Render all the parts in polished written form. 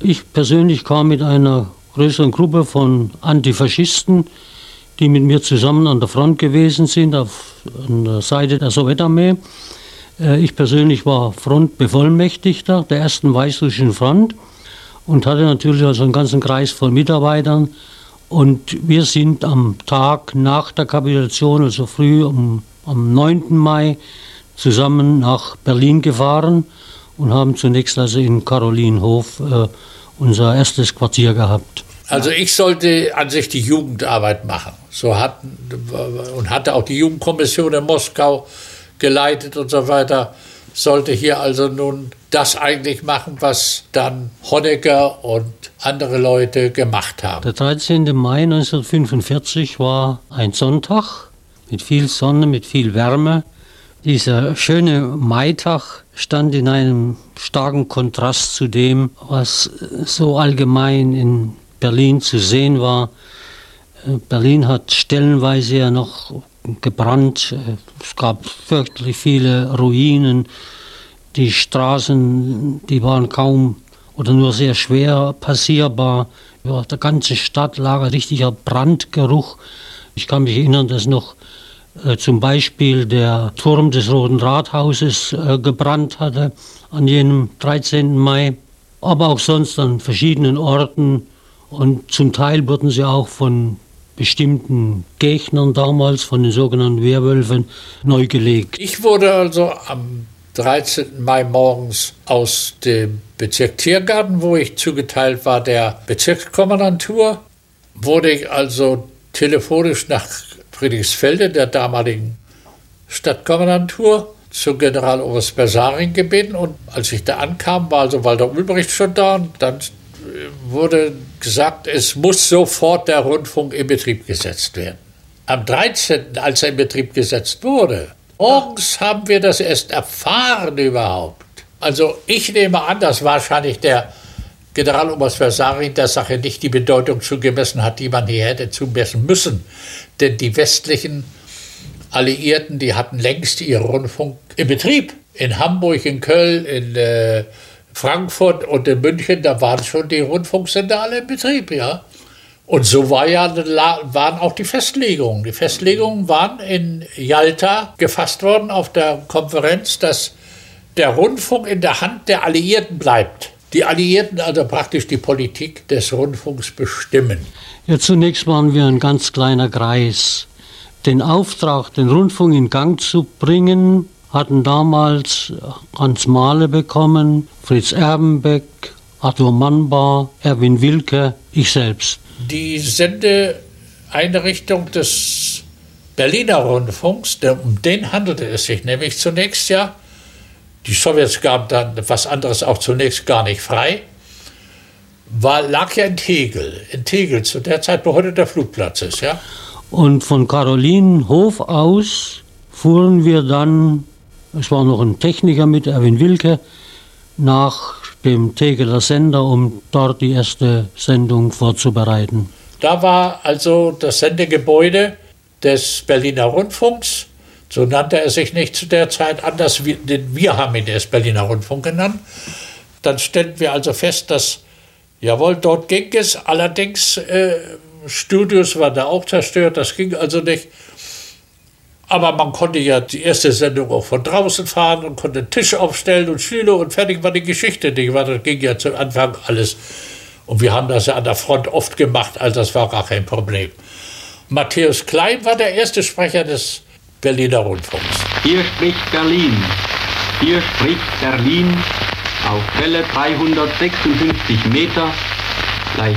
Ich persönlich kam mit einer größeren Gruppe von Antifaschisten, die mit mir zusammen an der Front gewesen sind, an der Seite der Sowjetarmee. Ich persönlich war Frontbevollmächtigter der ersten Weißrussischen Front und hatte natürlich also einen ganzen Kreis von Mitarbeitern. Und wir sind am Tag nach der Kapitulation, also früh am 9. Mai, zusammen nach Berlin gefahren und haben zunächst also in Karolinenhof unser erstes Quartier gehabt. Also ich sollte an sich die Jugendarbeit machen. Hatte auch die Jugendkommission in Moskau geleitet und so weiter. Sollte hier also nun das eigentlich machen, was dann Honecker und andere Leute gemacht haben. Der 13. Mai 1945 war ein Sonntag mit viel Sonne, mit viel Wärme. Dieser schöne Maitag stand in einem starken Kontrast zu dem, was so allgemein in Berlin zu sehen war. Berlin hat stellenweise ja noch gebrannt. Es gab wirklich viele Ruinen. Die Straßen, die waren kaum oder nur sehr schwer passierbar. Über der ganzen Stadt lag ein richtiger Brandgeruch. Ich kann mich erinnern, dass noch zum Beispiel der Turm des Roten Rathauses gebrannt hatte an jenem 13. Mai. Aber auch sonst an verschiedenen Orten. Und zum Teil wurden sie auch von bestimmten Gegnern damals, von den sogenannten Werwölfen, neu gelegt. Ich wurde also am 13. Mai morgens aus dem Bezirk Tiergarten, wo ich zugeteilt war, der Bezirkskommandantur, wurde ich also telefonisch nach Friedrichsfelde, der damaligen Stadtkommandantur, zu Generaloberst Bersarin gebeten. Und als ich da ankam, war also Walter Ulbricht schon da. Und dann wurde gesagt, es muss sofort der Rundfunk in Betrieb gesetzt werden. Am 13., als er in Betrieb gesetzt wurde, morgens haben wir das erst erfahren überhaupt. Also ich nehme an, dass wahrscheinlich der Generaloberst Bersarin der Sache nicht die Bedeutung zugemessen hat, die man hier hätte zumessen müssen. Denn die westlichen Alliierten, die hatten längst ihren Rundfunk in Betrieb. In Hamburg, in Köln, in Frankfurt und in München, da waren schon die Rundfunksender alle in Betrieb, ja. Und so waren auch die Festlegungen. Die Festlegungen waren in Jalta gefasst worden auf der Konferenz, dass der Rundfunk in der Hand der Alliierten bleibt. Die Alliierten also praktisch die Politik des Rundfunks bestimmen. Ja, zunächst waren wir ein ganz kleiner Kreis. Den Auftrag, den Rundfunk in Gang zu bringen, hatten damals Hans Mahle bekommen, Fritz Erbenbeck, Arthur Mannbar, Erwin Wilke, ich selbst. Die Sendeeinrichtung des Berliner Rundfunks, um den handelte es sich nämlich zunächst ja. Die Sowjets gaben dann was anderes auch zunächst gar nicht frei. Lag ja in Tegel zu der Zeit, wo heute der Flugplatz ist, ja. Und von Karolinenhof aus fuhren wir dann, es war noch ein Techniker mit, Erwin Wilke, nach dem Tegeler Sender, um dort die erste Sendung vorzubereiten. Da war also das Sendegebäude des Berliner Rundfunks, so nannte er sich nicht zu der Zeit anders, denn wir haben ihn erst Berliner Rundfunk genannt. Dann stellten wir also fest, dass, jawohl, dort ging es, allerdings Studios waren da auch zerstört, das ging also nicht. Aber man konnte ja die erste Sendung auch von draußen fahren und konnte einen Tisch aufstellen und Stühle und fertig war die Geschichte. Das ging ja zu Anfang alles. Und wir haben das ja an der Front oft gemacht, also das war gar kein Problem. Matthäus Klein war der erste Sprecher des Berliner Rundfunks. Hier spricht Berlin. Hier spricht Berlin auf Welle 356 Meter, gleich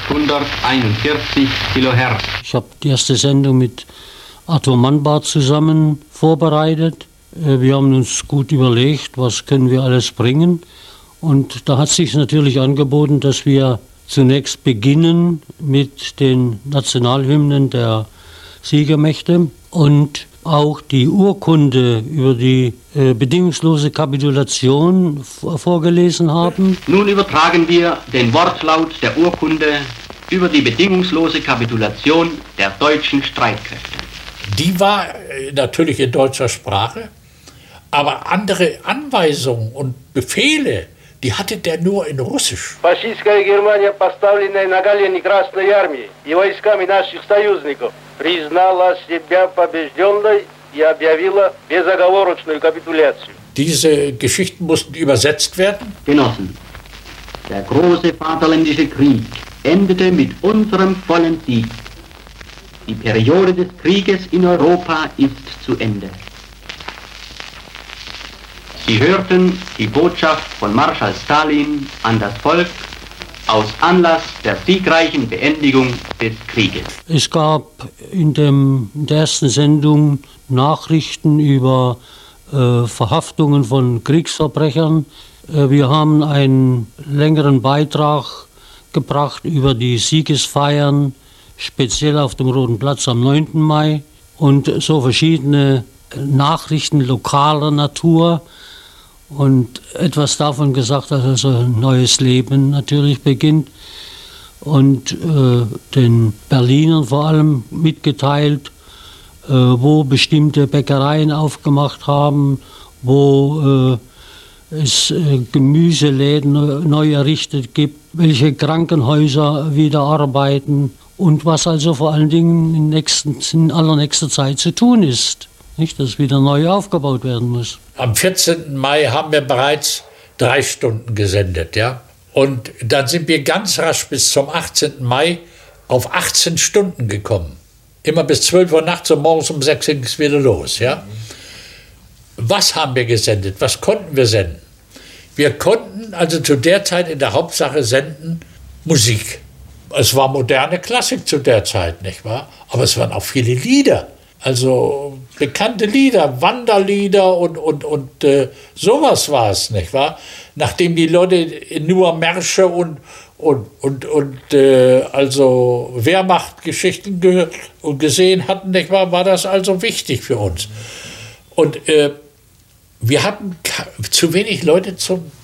841 Kilohertz. Ich habe die erste Sendung mit Arthur Mannbar zusammen vorbereitet. Wir haben uns gut überlegt, was können wir alles bringen. Und da hat sich natürlich angeboten, dass wir zunächst beginnen mit den Nationalhymnen der Siegermächte und auch die Urkunde über die bedingungslose Kapitulation vorgelesen haben. Nun übertragen wir den Wortlaut der Urkunde über die bedingungslose Kapitulation der deutschen Streitkräfte. Die war natürlich in deutscher Sprache, aber andere Anweisungen und Befehle, die hatte der nur in Russisch. Фашистская Германия, поставленная на колени Красной Армии и войсками наших союзников, признала себя побежденной и объявила безоговорочную капитуляцию. Diese Geschichten mussten übersetzt werden. Genossen, der große Vaterländische Krieg endete mit unserem vollen Sieg. Die Periode des Krieges in Europa ist zu Ende. Sie hörten die Botschaft von Marschall Stalin an das Volk aus Anlass der siegreichen Beendigung des Krieges. Es gab in der ersten Sendung Nachrichten über Verhaftungen von Kriegsverbrechern. Wir haben einen längeren Beitrag gebracht über die Siegesfeiern, speziell auf dem Roten Platz am 9. Mai und so verschiedene Nachrichten lokaler Natur und etwas davon gesagt, dass also ein neues Leben natürlich beginnt und den Berlinern vor allem mitgeteilt, wo bestimmte Bäckereien aufgemacht haben, wo es Gemüseläden neu errichtet gibt, welche Krankenhäuser wieder arbeiten und was also vor allen Dingen in allernächster Zeit zu tun ist, nicht, dass wieder neu aufgebaut werden muss. Am 14. Mai haben wir bereits 3 Stunden gesendet, ja. Und dann sind wir ganz rasch bis zum 18. Mai auf 18 Stunden gekommen. Immer bis 12 Uhr nachts und morgens um 6 ging es wieder los, ja. Was haben wir gesendet? Was konnten wir senden? Wir konnten also zu der Zeit in der Hauptsache senden Musik. Es war moderne Klassik zu der Zeit, nicht wahr? Aber es waren auch viele Lieder. Also bekannte Lieder, Wanderlieder und sowas war es, nicht wahr? Nachdem die Leute nur Märsche und also Wehrmachtgeschichten gehört und gesehen hatten, nicht wahr, war das also wichtig für uns. Und wir hatten zu wenig Leute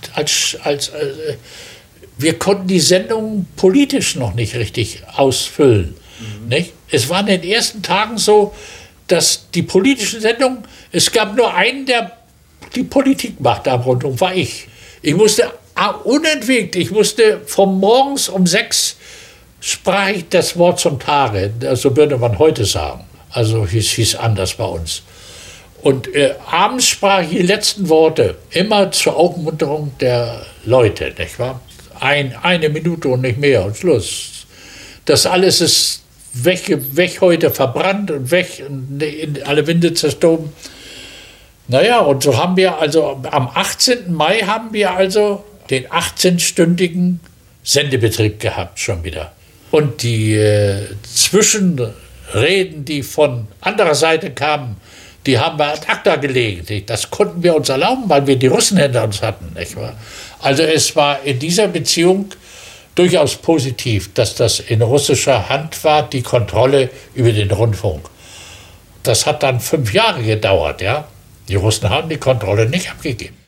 wir konnten die Sendung politisch noch nicht richtig ausfüllen. Nicht? Es war in den ersten Tagen so, dass die politischen Sendungen, es gab nur einen, der die Politik machte am Rundfunk, war ich. Ich musste unentwegt, von morgens um 6 sprach ich das Wort zum Tage, so würde man heute sagen. Also hieß anders bei uns. Und abends sprach ich die letzten Worte, immer zur Aufmunterung der Leute, nicht wahr? Eine Minute und nicht mehr und Schluss. Das alles ist weg heute, verbrannt und weg, in alle Winde zerstoben. Naja, und so haben wir also, am 18. Mai haben wir also den 18-stündigen Sendebetrieb gehabt schon wieder. Und die Zwischenreden, die von anderer Seite kamen, die haben wir ad acta gelegt. Das konnten wir uns erlauben, weil wir die Russen hinter uns hatten, nicht wahr? Also es war in dieser Beziehung durchaus positiv, dass das in russischer Hand war, die Kontrolle über den Rundfunk. Das hat dann 5 Jahre gedauert, ja. Die Russen haben die Kontrolle nicht abgegeben.